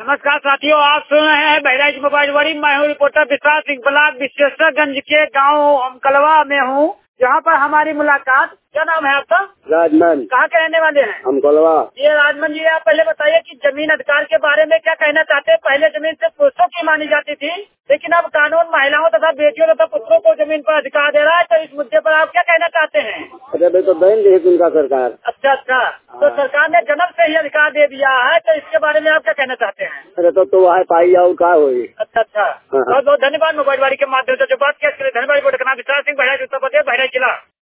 नमस्कार साथियों, आप सुन रहे हैं बहराइच मोबाइल। मैं हूँ रिपोर्टर विश्वास सिंह। ब्लॉक विश्वेश्वरगंज के गांव अमकलवा में हूँ, जहाँ पर हमारी मुलाकात। क्या नाम है आपका? राजमन। कहाँ के रहने वाले हैं? अमकलवा। ये राजमन जी, आप पहले बताइए कि जमीन अधिकार के बारे में क्या कहना चाहते हैं। पहले जमीन सिर्फ पुरुषों की मानी जाती थी, लेकिन अब कानून महिलाओं तथा बेटियों तथा पुत्रों को जमीन पर अधिकार दे रहा है। तो इस मुद्दे पर आप क्या कहना चाहते हैं? अरे भाई, तो देन रही उनका सरकार। अच्छा, तो सरकार ने जन्म से ही अधिकार दे दिया है, तो इसके बारे में आप क्या कहना चाहते हैं? अरे तो वहाँ पाई और क्या हुई। अच्छा, बहुत बहुत धन्यवाद। मोबाइल के माध्यम से जो बात किया, धन्यवाद। रिपोर्टर का नाम विश्वास सिंह, बहराइच उत्तर प्रदेश, बहराइच जिला।